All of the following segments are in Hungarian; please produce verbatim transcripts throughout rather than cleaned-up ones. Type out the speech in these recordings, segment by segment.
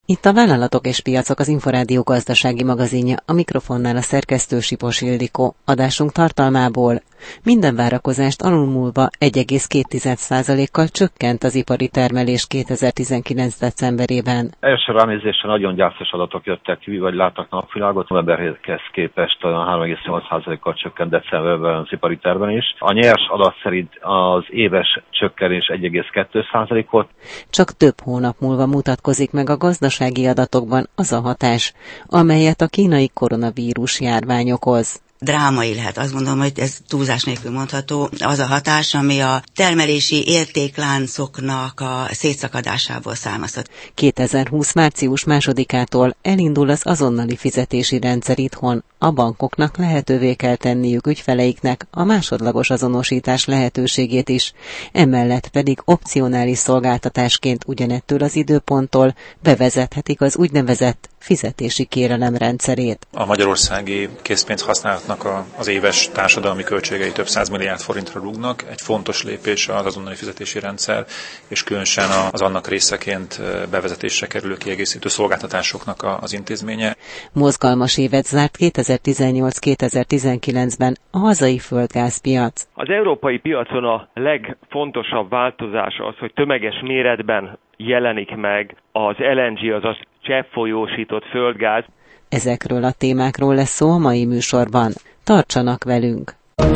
Itt a Vállalatok és Piacok, az Inforádió gazdasági magazinja, a mikrofonnál a szerkesztő Sipos Ildikó. Adásunk tartalmából: minden várakozást alulmúlva egy egész két százalékkal csökkent az ipari termelés kétezer-tizenkilenc decemberében. Első ránézésre nagyon gyászos adatok jöttek ki, vagy láttak napvilágot. Novemberhez képest három egész nyolc százalékkal csökkent decemberben az ipari termelés. A nyers adat szerint az éves csökkenés egy egész két százalék volt. Csak több hónap múlva mutatkozik meg a gazdasági adatokban az a hatás, amelyet a kínai koronavírus járvány okoz. Drámai lehet, azt gondolom, hogy ez túlzás nélkül mondható, az a hatás, ami a termelési értékláncoknak a szétszakadásából származott. kétezer-húsz március másodikától elindul az azonnali fizetési rendszer itthon. A bankoknak lehetővé kell tenniük ügyfeleiknek a másodlagos azonosítás lehetőségét is, emellett pedig opcionális szolgáltatásként ugyanettől az időponttól bevezethetik az úgynevezett fizetési kérelem rendszerét. A magyarországi készpénzhasználatnak a, az éves társadalmi költségei több száz milliárd forintra rúgnak. Egy fontos lépés az azonnali fizetési rendszer, és különösen az annak részeként bevezetésre kerülő kiegészítő szolgáltatásoknak az intézménye. Mozgalmas évet zárt kétezer-tizennyolc kétezer-tizenkilencben a hazai földgázpiac. Az európai piacon a legfontosabb változás az, hogy tömeges méretben jelenik meg az el en gé, azaz cseppfolyósított földgáz. Ezekről a témákról lesz szó a mai műsorban. Tartsanak velünk!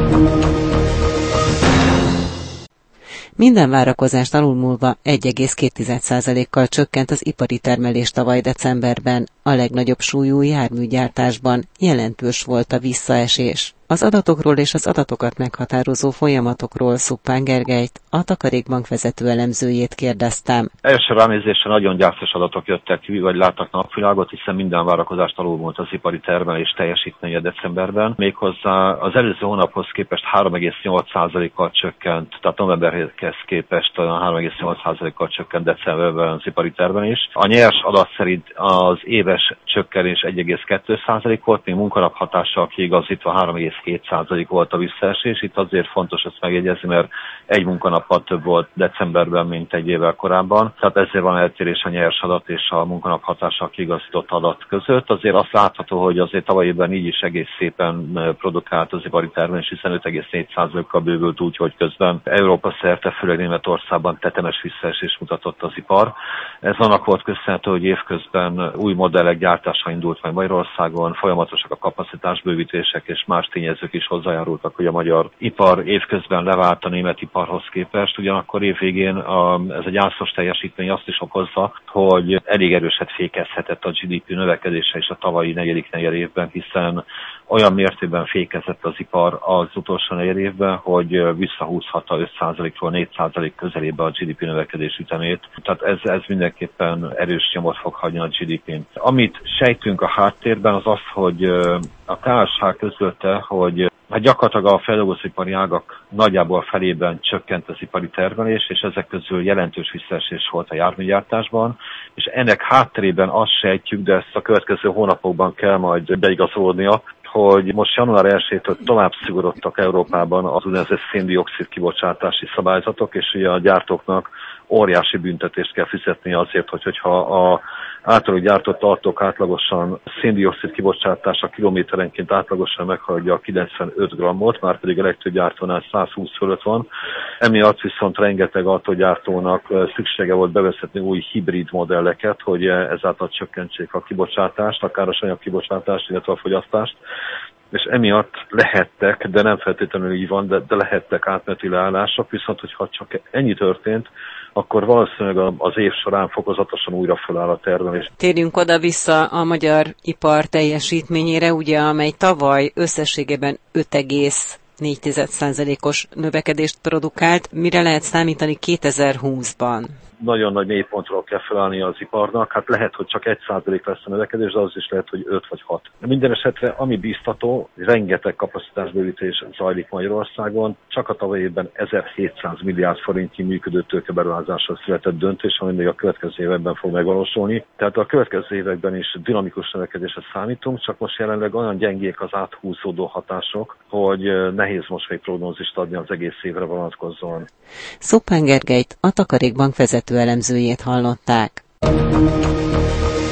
Minden várakozást alulmúlva egy egész két százalékkal csökkent az ipari termelés tavaly decemberben. A legnagyobb súlyú járműgyártásban jelentős volt a visszaesés. Az adatokról és az adatokat meghatározó folyamatokról Szuppán Gergelyt, a Takarékbank vezető elemzőjét kérdeztem. Első ránézésre nagyon gyászos adatok jöttek ki, vagy láttak napvilágot, hiszen minden várakozást alulmúlt az ipari termelés teljesítménye decemberben. Méghozzá az előző hónaphoz képest három egész nyolc százalékkal csökkent, tehát novemberhez képest három egész nyolc százalékkal csökkent decemberben az ipari termelés. A nyers adat szerint az éves csökkenés egy egész két százalék volt, még munkanap hatással kiigazítva három egész hét százalék volt a visszaesés. Itt azért fontos ezt megjegyezni, mert egy munkanappal több volt decemberben, mint egy évvel korábban. Tehát ezért van eltérés a nyers adat és a munkanap hatással kiigazított adat között. Azért azt látható, hogy azért tavaly évben így is egész szépen produkált az ipari termelés, hiszen öt egész négy százalékkal bővült úgy, hogy közben Európa szerte, főleg Németországban tetemes visszaesés mutatott az ipar. Ez annak volt köszönhető, hogy évközben új modellek gyártása indult meg Magyarországon, folyamatosak a kapacitásbővítések és más tényezők is hozzájárultak, hogy a magyar ipar évközben levált a német iparhoz képest. Ugyanakkor évvégén a, ez a gyászos teljesítmény azt is okozza, hogy elég erőset fékezhetett a gé dé pé növekedése is a tavalyi negyedik negyed évben, hiszen olyan mértékben fékezett az ipar az utolsó negyed évben, hogy visszahúzhatta öt százalékról négy százalék közelébe a gé dé pé növekedés ütemét. Tehát ez, ez mindenképpen erős nyomot fog hagyni a gé dé pén. Amit sejtünk a háttérben az az, hogy a ká es há közölte, hogy hát gyakorlatilag a feldolgozóipari ágak nagyjából felében csökkent az ipari termelés, és ezek közül jelentős visszaesés volt a járműgyártásban, és ennek hátterében azt sejtjük, de ezt a következő hónapokban kell majd beigazolódnia, hogy most január elsejétől tovább szigorodtak Európában az úgynevezett szén-dioxid kibocsátási szabályzatok, és ugye a gyártóknak óriási büntetést kell fizetni azért, hogy, hogyha a általuk gyártott autók átlagosan szén-dioxid kibocsátása kilométerenként átlagosan meghaladja a kilencvenöt grammot, már pedig a legtöbb gyártónál száz húsz fölött van. Emiatt viszont rengeteg autógyártónak szüksége volt bevezetni új hibrid modelleket, hogy ezáltal csökkentsék a kibocsátást, akár a anyag kibocsátást, illetve a fogyasztást. És emiatt lehettek, de nem feltétlenül így van, de, de lehettek átmeneti leállások, viszont hogyha csak ennyi történt, akkor valószínűleg az év során fokozatosan újra feláll a termelés. Térjünk oda-vissza a magyar ipar teljesítményére, ugye, amely tavaly összességében öt egész négy százalékos növekedést produkált. Mire lehet számítani kétezer-húszban? Nagyon nagy mélypontról kell felállni az iparnak, hát lehet, hogy csak egy százalék lesz a növekedés, de az is lehet, hogy öt vagy hat. Minden esetre, ami biztató, rengeteg kapacitásbővítés zajlik Magyarországon, csak a tavaly évben ezerhétszáz milliárd forintnyi működő tőkeberuházásra született döntés, ami még a következő években fog megvalósulni. Tehát a következő években is dinamikus növekedésre számítunk, csak most jelenleg olyan gyengék az áthúzódó hatások, hogy nehéz most még prognózist adni az egész évre vonatkozóan. Szuppán Gergelyt, a Takarékbank vezető elemzőjét hallották.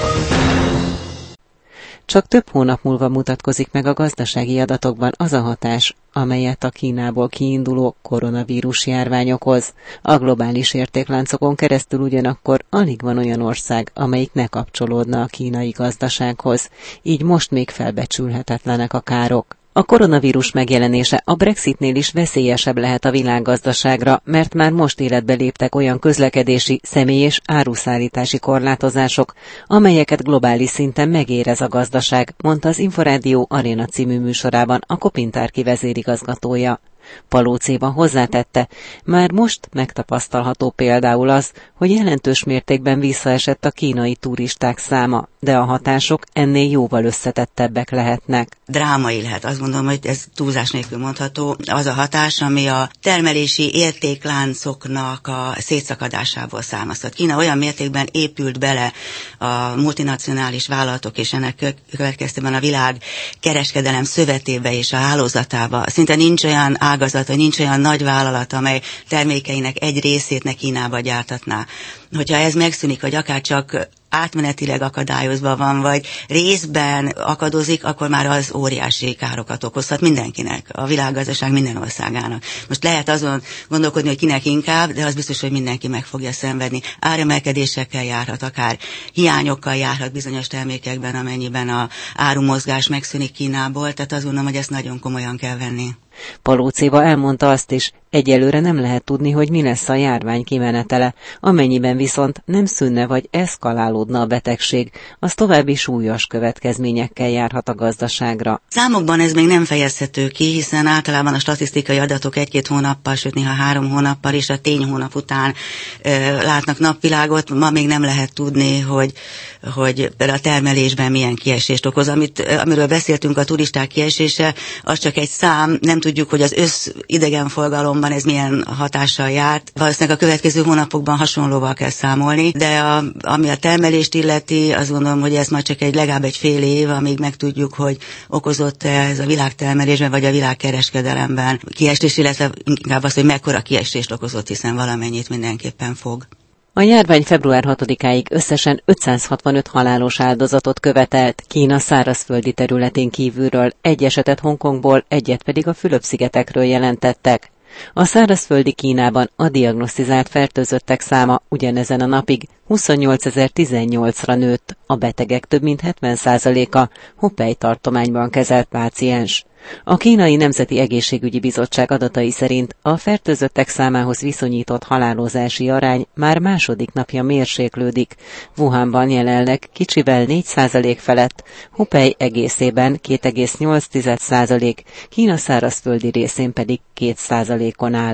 Csak több hónap múlva mutatkozik meg a gazdasági adatokban az a hatás, amelyet a Kínából kiinduló koronavírus járvány okoz. A globális értékláncokon keresztül ugyanakkor alig van olyan ország, amelyik ne kapcsolódna a kínai gazdasághoz, így most még felbecsülhetetlenek a károk. A koronavírus megjelenése a Brexitnél is veszélyesebb lehet a világgazdaságra, mert már most életbe léptek olyan közlekedési, személy- és áruszállítási korlátozások, amelyeket globális szinten megérez a gazdaság, mondta az Inforádió Aréna című műsorában a Kopintárki vezérigazgatója. Palócéva hozzátette, már most megtapasztalható például az, hogy jelentős mértékben visszaesett a kínai turisták száma, de a hatások ennél jóval összetettebbek lehetnek. Drámai lehet, azt gondolom, hogy ez túlzás nélkül mondható, az a hatás, ami a termelési értékláncoknak a szétszakadásából származhat. Kína olyan mértékben épült bele a multinacionális vállalatok és ennek következtében a világ kereskedelem szövetébe és a hálózatába. Szinte nincs olyan ágazat, vagy nincs olyan nagy vállalat, amely termékeinek egy részét ne Kínába gyártatná. Hogyha ez megszűnik, vagy akár csak átmenetileg akadályozva van, vagy részben akadozik, akkor már az óriási károkat okozhat mindenkinek, a világgazdaság minden országának. Most lehet azon gondolkodni, hogy kinek inkább, de az biztos, hogy mindenki meg fogja szenvedni. Áremelkedésekkel járhat, akár hiányokkal járhat bizonyos termékekben, amennyiben a árumozgás megszűnik Kínából, tehát azt gondolom, hogy ezt nagyon komolyan kell venni. Palócéva elmondta azt is, egyelőre nem lehet tudni, hogy mi lesz a járvány kimenetele, amennyiben viszont nem szűnne vagy eszkalálódna a betegség, az további súlyos következményekkel járhat a gazdaságra. Számokban ez még nem fejezhető ki, hiszen általában a statisztikai adatok egy-két hónappal, sőt néha három hónappal és a tényhónap után ö, látnak napvilágot. Ma még nem lehet tudni, hogy, hogy a termelésben milyen kiesést okoz. Amit, amiről beszéltünk, a turisták kiesése, az csak egy szám, nem tudjuk, hogy az össz idegenforgalomban ez milyen hatással járt. Valószínűleg a következő hónapokban hasonlóval kell számolni, de a, ami a termelést illeti, azt gondolom, hogy ez már csak egy legalább egy fél év, amíg megtudjuk, hogy okozott ez a világtermelésben vagy a világkereskedelemben kiesés, illetve inkább az, hogy mekkora kiesést okozott, hiszen valamennyit mindenképpen fog. A járvány február hatodikáig összesen ötszázhatvanöt halálos áldozatot követelt, Kína szárazföldi területén kívülről, egy esetet Hongkongból, egyet pedig a Fülöp-szigetekről jelentettek. A szárazföldi Kínában a diagnosztizált fertőzöttek száma ugyanezen a napig huszonnyolcezer-tizennyolcra nőtt, a betegek több mint hetven százaléka Hubei tartományban kezelt páciens. A Kínai Nemzeti Egészségügyi Bizottság adatai szerint a fertőzöttek számához viszonyított halálozási arány már második napja mérséklődik. Wuhanban jelenleg kicsivel négy százalék felett, Hubei egészében két egész nyolc százalék, Kína szárazföldi részén pedig két százalékon áll.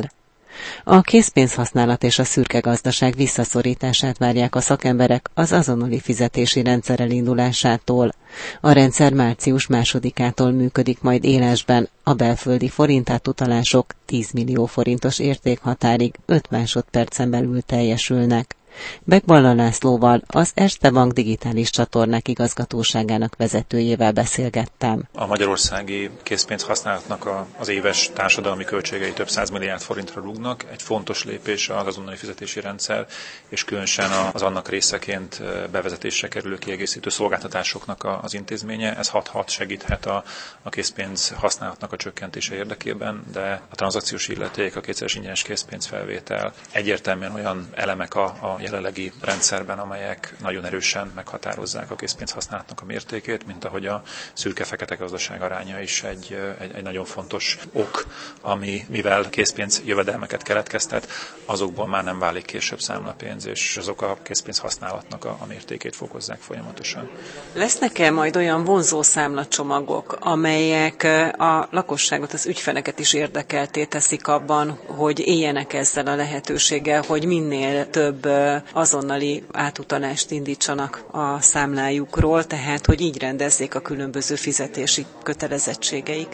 A készpénzhasználat és a szürke gazdaság visszaszorítását várják a szakemberek az azonnali fizetési rendszer elindulásától. A rendszer március másodikától működik majd élesben, a belföldi forintátutalások tíz millió forintos értékhatárig öt másodpercen belül teljesülnek. Begballa Lászlóval, az Erste Bank digitális csatornák igazgatóságának vezetőjével beszélgettem. A magyarországi készpénzhasználatnak a, az éves társadalmi költségei több száz milliárd forintra rúgnak. Egy fontos lépés az azonnali fizetési rendszer, és különösen az annak részeként bevezetésre kerülő kiegészítő szolgáltatásoknak az intézménye. Ez hat-hat segíthet a, a készpénz használatnak a csökkentése érdekében, de a tranzakciós illeték, a kétszeres ingyenes készpénzfelvétel egyértelműen olyan elemek a, a jelenlegi rendszerben, amelyek nagyon erősen meghatározzák a készpénzhasználatnak a mértékét, mint ahogy a szürke-fekete gazdaság aránya is egy, egy, egy nagyon fontos ok, ami mivel készpénz jövedelmeket keletkeztet, azokból már nem válik később számlapénz, és azok a készpénzhasználatnak a, a mértékét fokozzák folyamatosan. Lesznek-e majd olyan vonzó számlacsomagok, amelyek a lakosságot, az ügyfeleket is érdekelté teszik abban, hogy éljenek ezzel a lehetőséggel, hogy minél több azonnali átutalást indítsanak a számlájukról, tehát hogy így rendezzék a különböző fizetési kötelezettségeiket?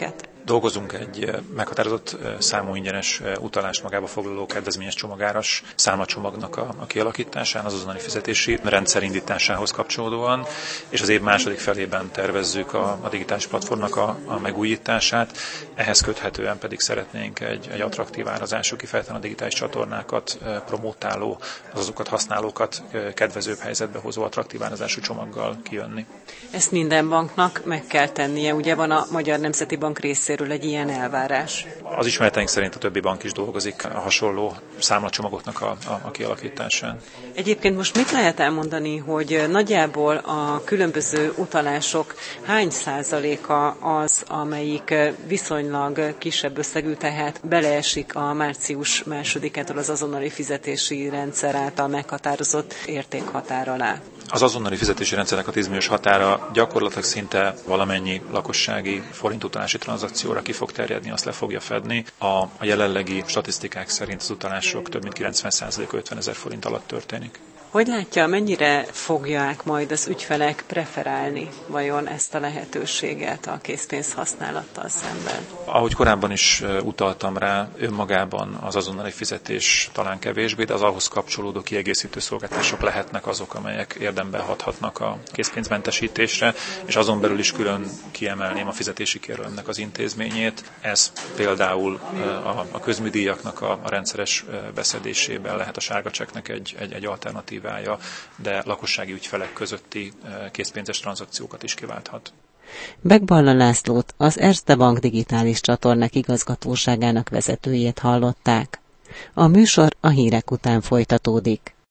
Dolgozunk egy meghatározott számú ingyenes utalást magába foglaló kedvezményes csomagáras számlacsomagnak a, a kialakításán, az azonnali fizetési rendszer indításához kapcsolódóan, és az év második felében tervezzük a, a digitális platformnak a, a megújítását. Ehhez köthetően pedig szeretnénk egy, egy attraktív árazású, kifejezetten a digitális csatornákat promotáló, azokat használókat kedvezőbb helyzetbe hozó attraktív árazású csomaggal kijönni. Ezt minden banknak meg kell tennie, ugye van a Magyar Nemzeti Bank részéről egy ilyen elvárás? Az ismereteink szerint a többi bank is dolgozik a hasonló számlacsomagoknak a, a, a kialakításán. Egyébként most mit lehet elmondani, hogy nagyjából a különböző utalások hány százaléka az, amelyik viszonylag kisebb összegű, tehát beleesik a március másodikától az azonnali fizetési rendszer által meghatározott értékhatár alá? Az azonnali fizetési rendszernek a tíz milliós határa gyakorlatilag szinte valamennyi lakossági forintutalási tranzakcióra ki fog terjedni, azt le fogja fedni. A, a jelenlegi statisztikák szerint az utalások több mint kilencven százaléka ötven ezer forint alatt történik. Hogy látja, mennyire fogják majd az ügyfelek preferálni vajon ezt a lehetőséget a készpénz használattal szemben? Ahogy korábban is utaltam rá, önmagában az azonnali fizetés talán kevésbé, de az ahhoz kapcsolódó kiegészítő szolgáltatások lehetnek azok, amelyek érdemben hathatnak a készpénzmentesítésre, és azon belül is külön kiemelném a fizetési kérőmnek az intézményét. Ez például a, a közműdíjaknak a, a rendszeres beszedésében lehet a sárga csekknek egy, egy, egy alternatív, de lakossági ügyfelek közötti készpénzes tranzakciókat is kiválthat. Begballa Lászlót, az Erste Bank digitális csatornák igazgatóságának vezetőjét hallották. A műsor a hírek után folytatódik.